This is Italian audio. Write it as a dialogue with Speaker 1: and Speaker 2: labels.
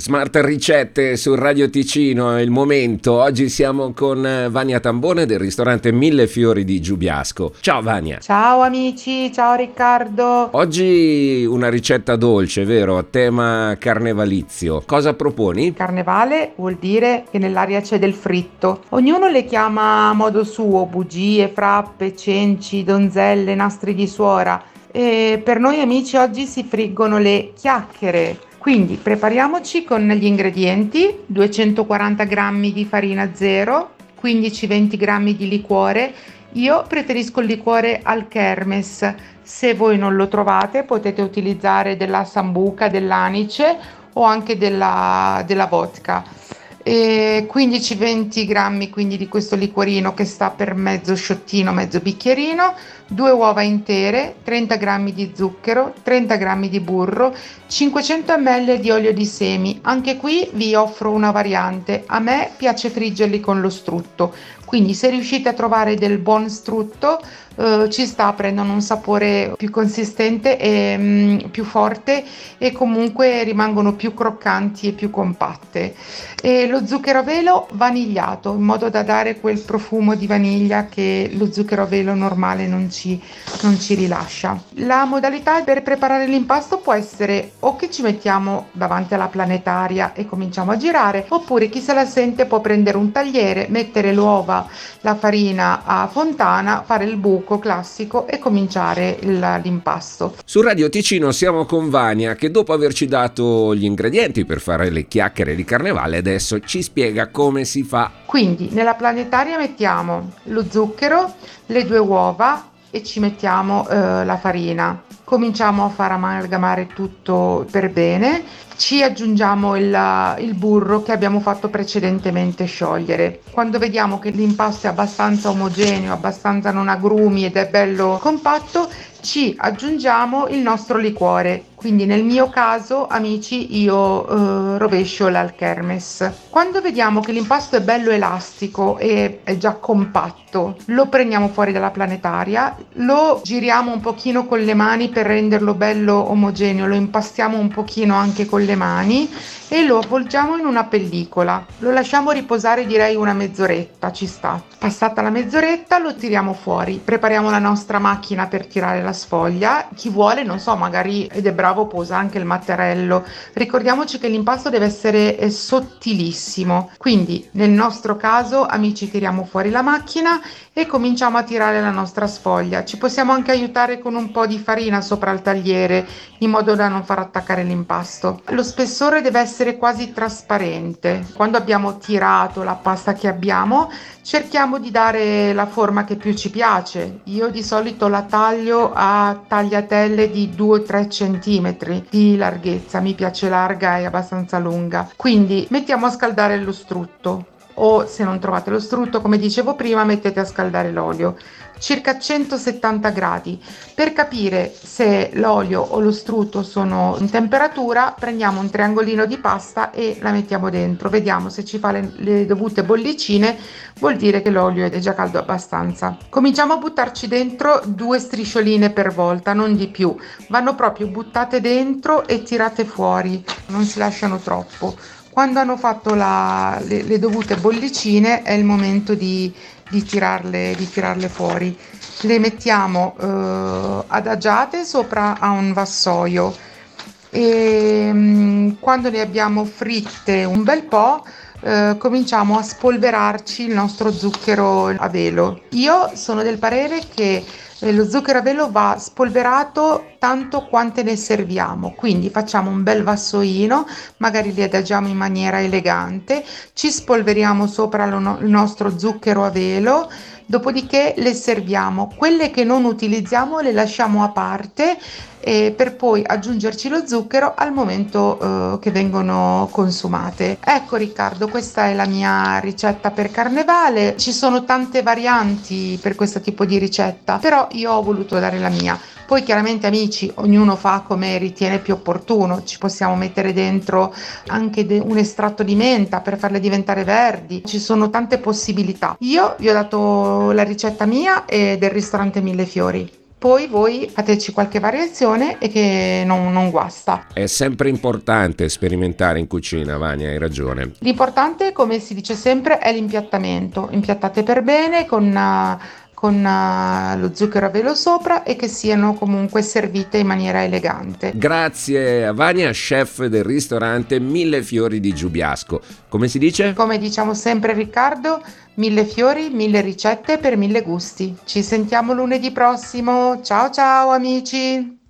Speaker 1: Smart Ricette su Radio Ticino è il momento. Oggi siamo con Vania Tambone del ristorante Mille Fiori di Giubiasco. Ciao Vania.
Speaker 2: Ciao amici, ciao Riccardo.
Speaker 1: Oggi una ricetta dolce, vero? A tema carnevalizio. Cosa proponi?
Speaker 2: Carnevale vuol dire che nell'aria c'è del fritto. Ognuno le chiama a modo suo, bugie, frappe, cenci, donzelle, nastri di suora. E per noi amici oggi si friggono le chiacchiere. Quindi prepariamoci con gli ingredienti: 240 g di farina zero, 15-20 g di liquore. Io preferisco il liquore al Kermes. Se voi non lo trovate potete utilizzare della sambuca, dell'anice o anche della vodka. E 15-20 grammi quindi di questo liquorino che sta per mezzo sciottino, mezzo bicchierino, 2 uova intere, 30 grammi di zucchero, 30 grammi di burro, 500 ml di olio di semi. Anche qui vi offro una variante: a me piace friggerli con lo strutto, quindi se riuscite a trovare del buon strutto ci sta, prendono un sapore più consistente e più forte, e comunque rimangono più croccanti e più compatte. E lo zucchero a velo vanigliato, in modo da dare quel profumo di vaniglia che lo zucchero a velo normale non ci rilascia. La modalità per preparare l'impasto può essere o che ci mettiamo davanti alla planetaria e cominciamo a girare, oppure chi se la sente può prendere un tagliere, mettere l'uova, la farina a fontana, fare il buco classico e cominciare l'impasto.
Speaker 1: Su Radio Ticino siamo con Vania, che dopo averci dato gli ingredienti per fare le chiacchiere di carnevale adesso ci spiega come si fa.
Speaker 2: Quindi nella planetaria mettiamo lo zucchero, le 2 uova e ci mettiamo la farina. Cominciamo a far amalgamare tutto per bene. Ci aggiungiamo il burro che abbiamo fatto precedentemente sciogliere. Quando vediamo che l'impasto è abbastanza omogeneo, abbastanza non agrumi ed è bello compatto, ci aggiungiamo il nostro liquore. Quindi nel mio caso, amici, io rovescio l'Alkermes. Quando vediamo che l'impasto è bello elastico e è già compatto, lo prendiamo fuori dalla planetaria, lo giriamo un pochino con le mani per renderlo bello omogeneo, lo impastiamo un pochino anche con le mani e lo avvolgiamo in una pellicola. Lo lasciamo riposare, direi una mezz'oretta, ci sta. Passata la mezz'oretta lo tiriamo fuori, prepariamo la nostra macchina per tirare la sfoglia. Chi vuole, non so, magari ed è bravo, può usare anche il mattarello. Ricordiamoci che l'impasto deve essere sottilissimo, quindi nel nostro caso, amici, tiriamo fuori la macchina e cominciamo a tirare la nostra sfoglia. Ci possiamo anche aiutare con un po' di farina sopra il tagliere, in modo da non far attaccare l'impasto. Lo spessore deve essere quasi trasparente. Quando abbiamo tirato la pasta che abbiamo, cerchiamo di dare la forma che più ci piace. Io di solito la taglio a tagliatelle di 2-3 centimetri di larghezza, mi piace larga e abbastanza lunga. Quindi mettiamo a scaldare lo strutto, o se non trovate lo strutto, come dicevo prima, mettete a scaldare l'olio, circa 170 gradi. Per capire se l'olio o lo strutto sono in temperatura, prendiamo un triangolino di pasta e la mettiamo dentro, vediamo se ci fa le dovute bollicine, vuol dire che l'olio è già caldo abbastanza. Cominciamo a buttarci dentro 2 striscioline per volta, non di più, vanno proprio buttate dentro e tirate fuori, non si lasciano troppo. Quando hanno fatto le dovute bollicine è il momento di tirarle fuori. Le mettiamo adagiate sopra a un vassoio e quando le abbiamo fritte un bel po', cominciamo a spolverarci il nostro zucchero a velo. Io sono del parere che lo zucchero a velo va spolverato tanto quante ne serviamo, quindi facciamo un bel vassoino, magari li adagiamo in maniera elegante, ci spolveriamo sopra il nostro zucchero a velo, dopodiché le serviamo. Quelle che non utilizziamo le lasciamo a parte per poi aggiungerci lo zucchero al momento che vengono consumate. Ecco Riccardo, questa è la mia ricetta per carnevale. Ci sono tante varianti per questo tipo di ricetta, però io ho voluto dare la mia. Poi chiaramente amici, ognuno fa come ritiene più opportuno, ci possiamo mettere dentro anche un estratto di menta per farle diventare verdi, ci sono tante possibilità. Io vi ho dato la ricetta mia e del ristorante Mille Fiori. poi voi fateci qualche variazione e che non guasta.
Speaker 1: È sempre importante sperimentare in cucina, Vania, hai ragione.
Speaker 2: L'importante, come si dice sempre, è l'impiattamento. Impiattate per bene con lo zucchero a velo sopra e che siano comunque servite in maniera elegante.
Speaker 1: Grazie a Vania, chef del ristorante Mille Fiori di Giubiasco. Come si dice?
Speaker 2: Come diciamo sempre Riccardo, 1000 fiori, 1000 ricette per 1000 gusti. Ci sentiamo lunedì prossimo. Ciao ciao amici!